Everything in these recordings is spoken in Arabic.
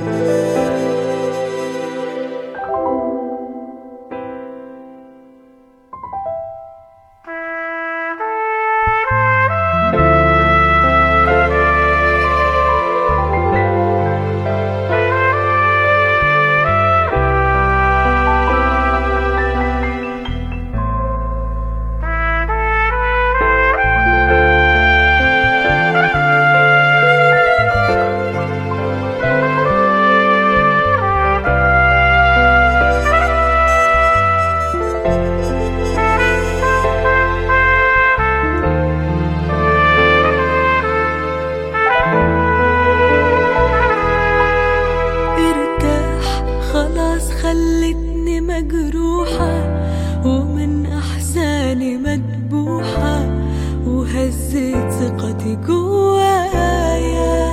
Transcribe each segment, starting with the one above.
خلتني مجروحة ومن أحزاني مدبوحة، وهزت ثقتي جوايا.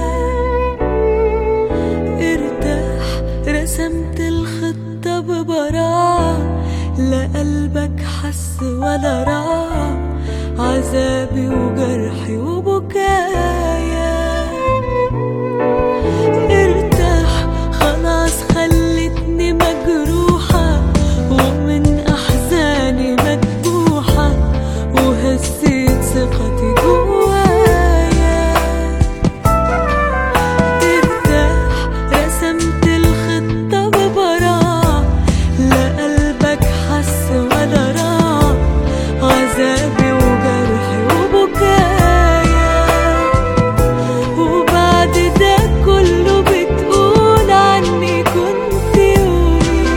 ارتاح، رسمت الخطة ببراعة، لا قلبك حس ولا راع عذابي وجرحي وبكايا. ارتاح خلاص، خلتني مجروحة ومن أحزاني مدبوحة، وهزيت ثقتي جوايا. ارتاح، رسمت الخطة ببراعة، لا قلبك حس ولا راع عذابي وجرحي وبكايا. وبعد ده كله بتقول عني كنت يومي،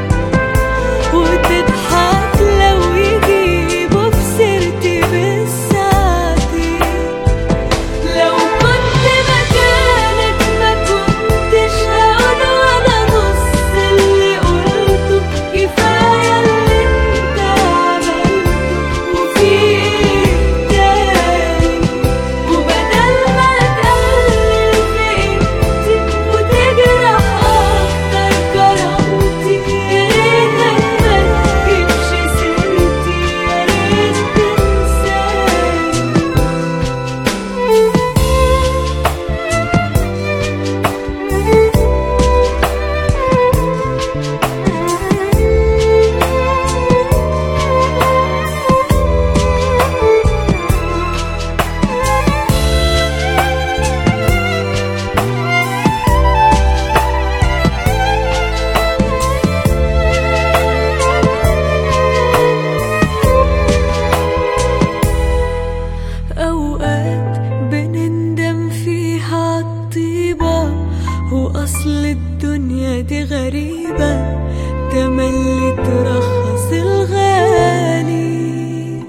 وتضحك لو يجيبوا في سيرتي بالساعتي. لو كنت مكانك ما كنتش هقول ولا نص اللي قلته، كفاية اللي انت عملته وفي ايه تاني. وبدل ما تقلل في قيمتي وتجرح اكتر كرامتي، يا ريتك ما تجيبش سيرتي، يا ريت تنساني. أوقات بنندم فيها عالطيبة، وأصل الدنيا دي غريبة، تملي ترخص الغالي.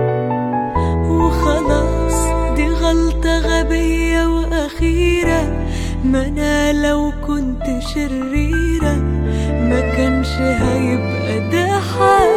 وخلاص دي غلطة غبية وأخيرة، ما أنا لو كنت شريرة ما كانش هيبقى ده حالي.